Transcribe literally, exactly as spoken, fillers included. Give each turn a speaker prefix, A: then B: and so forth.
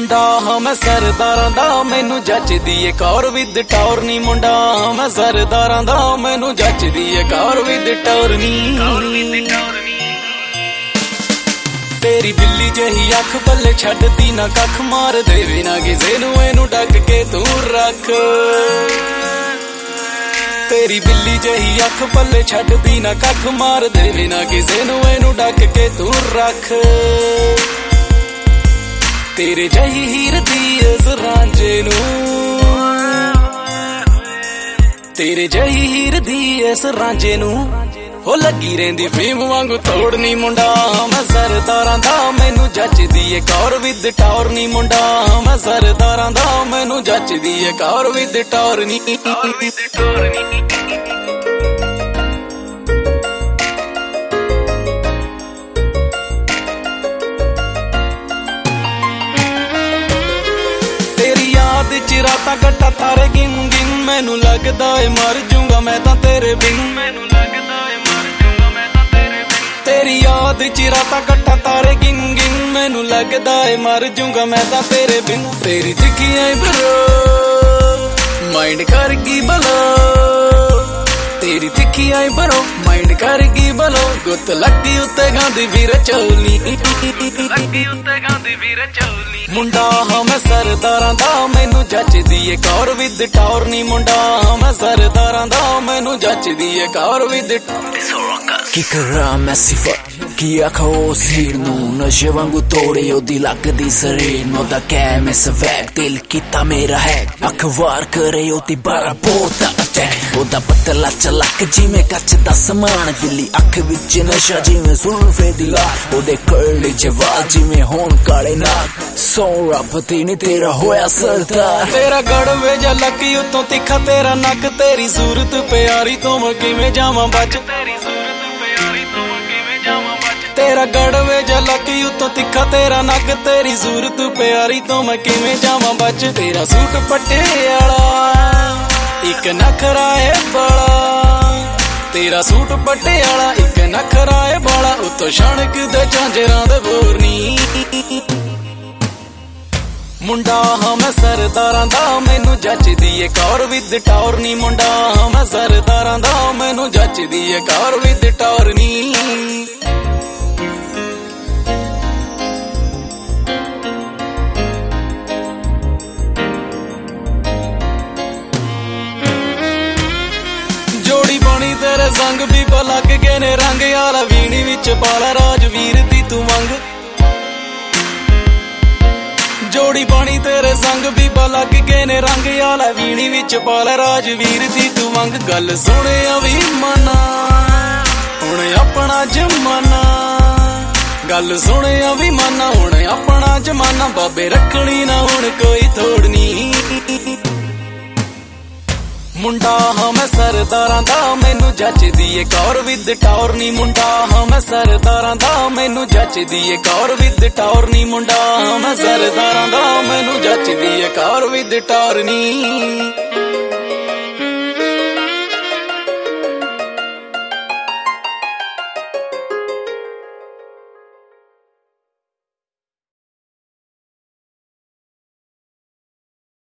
A: ਮੁੰਡਾ ਹਾਂ ਮੈਂ ਸਰਦਾਰਾਂ ਦਾ ਮੈਨੂੰ ਜੱਚਦੀ ਏ ਕੌਰ ਵਿਦ ਟੌਰ ਨੀ। ਮੁੰਡਾ ਹਾਂ ਮੈਂ ਸਰਦਾਰਾਂ ਦਾ ਮੈਨੂੰ ਜੱਚਦੀ ਏ ਕੌਰ ਵਿਦ ਟੌਰ ਨੀ। ਤੇਰੀ ਬਿੱਲੀ ਜਿਹੀ ਅੱਖ ਪੱਲੇ ਛੱਡਦੀ ਨਾ ਕੱਖ, ਮਾਰ ਦੇਵੇ ਨਾ ਕਿਸੇ ਨੂੰ ਇਹਨੂੰ ਡੱਕ ਕੇ ਤੂੰ ਰੱਖ। ਤੇਰੀ ਬਿੱਲੀ ਜਿਹੀ ਅੱਖ ਪੱਲੇ ਛੱਡਦੀ ਨਾ ਕੱਖ, ਮਾਰ ਦੇਵੇ ਨਾ ਕਿਸੇ ਨੂੰ ਇਹਨੂੰ ਡੱਕ ਕੇ ਤੂੰ ਰੱਖ। ਤੇਰੇ ਜਿਹੀ ਹੀਰ ਦੀ ਇਸ ਰਾਂਝੇ ਨੂੰ, ਤੇਰੇ ਜਿਹੀ ਹੀਰ ਦੀ ਇਸ ਰਾਂਝੇ ਨੂੰ ਹੋ ਲੱਗੀ ਰਹਿੰਦੀ ਫੀਮ ਵਾਂਗੂ ਤੋੜਨੀ। ਮੁੰਡਾ ਮੈਂ ਸਰਦਾਰਾਂ ਦਾ ਮੈਨੂੰ ਜੱਚਦੀ ਏ ਕੌਰ ਵਿਦ ਟੌਰ ਨੀ। ਮੁੰਡਾ ਮੈਂ ਸਰਦਾਰਾਂ ਦਾ ਮੈਨੂੰ ਜੱਚਦੀ ਏ ਕੌਰ ਵਿਦ ਟੌਰ ਨੀ। ਤੇਰੀ ਯਾਦ ਚ ਰਾਤਾਂ ਕੱਟਾ ਤਾਰੇ ਗਿਣ ਗਿਣ, ਮੈਨੂੰ ਲੱਗਦਾ ਏ ਮਰ ਜੂੰਗਾ ਮੈਂ ਤਾਂ ਤੇਰੇ ਬਿਨ। ਮੈਨੂੰ ਤੇਰੀ ਯਾਦ ਚ ਰਾਤਾਂ ਕੱਟਾ ਤਾਰੇ ਗਿਣ ਗਿਣ, ਮੈਨੂੰ ਲੱਗਦਾ ਏ ਮਰ ਜੂੰਗਾ ਮੈਂ ਤਾਂ ਤੇਰੇ ਬਿਨ। ਤੇਰੀ ਤਿੱਖੀ ਆਈ ਬਰੋ ਮਾਈਂਡ ਕਰ ਗਈ ਬਲੋ, ਤੇਰੀ ਤਿੱਖੀ ਆਈ ਬਰੋ ਮਾਈਂਡ ਕਰ ਗਈ ਬਲੋ। ਗੁੱਤ ਲੱਗੀ ਉੱਤੇ ਗਾਂਦੀ ਵੀਰ ਚੌਲੀ, ਲੱਗੀ ਉੱਤੇ ਗਾਂਦੀ ਵੀਰ ਚੌਲੀ। ਮੁੰਡਾ ਹਾਂ ਮੈਂ ਸਰਦਾਰਾਂ ਦਾ ਮੈਨੂੰ ਜੱਚਦੀ ਏ ਕੌਰ ਵਿਦ ਟੌਰ ਨੀ। ਮੁੰਡਾ ਹਾਂ ਮੈਂ ਸਰਦਾਰਾਂ ਦਾ ਮੈਨੂੰ ਜੱਚਦੀ ਏ ਕੌਰ ਵਿਦ ਟੌਰ।
B: ਕੀ ਕਰਾਂ ਮੈਂ ਸਿਫਤ ਕੀ ਆਖਾਂ ਉਸ ਹੀਰ ਨੂੰ, ਨਸ਼ੇ ਵਾਂਗੂ ਤੋੜੇ ਉਹਦੀ ਲੱਗਦੀ ਸਰੀਰ ਨੂੰ। ਉਹਦਾ ਕਹਿ ਮੈਂ ਸਵੈਗ ਦਿਲ ਕੀਤਾ ਮੇਰਾ ਹੈ, ਅੱਖ ਵਾਰ ਕਰੇ ਉਹਦੀ ਬਾਰਾਂ ਬੋਤ ਦਾ ਅਟੈਕ। ਉਹਦਾ ਪਤਲਾ ਚਲਕ ਜਿਵੇਂ ਕੱਚ ਦਾ ਸਮਾਨ, ਬਿੱਲੀ ਅੱਖ ਵਿੱਚ ਨਸ਼ਾ ਜਿਵੇਂ ਜ਼ੁਲਫੇ ਦੀ ਲਾ। ਉਹਦੇ ਕਰਲੀ ਜਵਾਲ ਜਿਵੇਂ ਹੋਣ ਕਾਲੇ ਨਾਗ, ਸੌ ਰੱਬ ਤੇ ਨੀ ਤੇਰਾ ਹੋਇਆ ਸਰਦਾਰ।
A: ਤੇਰਾ ਗੜਵੇ ਜਾਂ ਲੱਕੀ ਉੱਤੋਂ ਤਿੱਖਾ ਤੇਰਾ ਨੱਕ, ਤੇਰੀ ਸੂਰਤ ਪਿਆਰੀ ਤੋਂ ਮੈਂ ਕਿਵੇਂ ਜਾਵਾਂ ਬਚ। ਤੇਰਾ ਗੜਵੇ ਜਾਂ ਲੱਕੀ ਉੱਤੋਂ ਤਿੱਖਾ ਤੇਰਾ ਨੱਕ, ਤੇਰੀ ਸੂਰਤ ਪਿਆਰੀ ਤੋਂ ਮੈਂ ਕਿਵੇਂ ਜਾਵਾਂ ਬਚ। ਤੇਰਾ ਸੂਟ ਪਟਿਆਲਾ ਇੱਕ ਨਖਰਾ ਏ ਬੜਾ, ਤੇਰਾ ਸੂਟ ਪਟਿਆਲਾ ਇੱਕ ਨਖਰਾ ਏ ਬਾਲਾ। ਉੱਤੋਂ ਛਣਕ ਦੇ ਝਾਂਜਰਾਂ ਦੇ ਬੋਰਨੀ। ਮੁੰਡਾ ਹਾਂ ਮੈਂ ਸਰਦਾਰਾਂ ਦਾ ਮੈਨੂੰ ਜੱਚਦੀ ਏ ਕੌਰ ਵਿਦ ਟੌਰ ਨੀ। ਮੁੰਡਾ ਹਾਂ ਮੈਂ ਸਰਦਾਰਾਂ ਦਾ ਮੈਨੂੰ ਜੱਚਦੀ ਏ ਕੌਰ ਵਿਦ ਟੌਰ ਨੀ। ਜੋੜੀ ਬਣੀ ਤੇਰੇ ਸੰਗ ਵੀ ਲੱਗ ਗਏ ਨੇ ਰੰਗ, ਯਾਰਾ ਵੀਣੀ ਵਿੱਚ ਪਾਲਾ ਰਾਜਵੀਰ ਦੀ ਤੂੰ ਮੰਗ। ਜੋੜੀ ਬਣੀ ਤੇਰੇ ਸੰਗ ਵੀ ਲੱਗ ਗਏ ਨੇ ਰੰਗ, ਯਾਰਾ ਵੀਣੀ ਵਿੱਚ ਪਾਲਾ ਰਾਜਵੀਰ ਦੀ ਤੂੰ ਮੰਗ। ਗੱਲ ਸੁਣਿਆ ਵੀ ਮਨਾ ਹੁਣ ਆਪਣਾ ਜ਼ਮਾਨਾ, ਗੱਲ ਸੁਣਿਆ ਵੀ ਮਨਾ ਹੁਣ ਆਪਣਾ ਜ਼ਮਾਨਾ। ਬਾਬੇ ਰੱਖਣੀ ਨਾ ਹੁਣ ਕੋਈ ਥੋੜਨੀ। ਮੁੰਡਾ ਹਾਂ ਮੈਂ ਸਰਦਾਰਾਂ ਦਾ ਮੈਨੂੰ ਜੱਚਦੀ ਏ ਕੌਰ ਵਿਦ ਟੌਰ ਨੀ। ਮੁੰਡਾ ਹਾਂ ਮੈਂ ਸਰਦਾਰਾਂ ਦਾ ਮੈਨੂੰ ਜੱਚਦੀ ਏ ਕੌਰ ਵਿਦ ਟੌਰ ਨੀ। ਮੁੰਡਾ ਹਾਂ ਮੈਂ ਸਰਦਾਰਾਂ ਦਾ ਮੈਨੂੰ ਜੱਚਦੀ ਏ ਕੌਰ ਵਿਦ ਟੌਰ ਨੀ।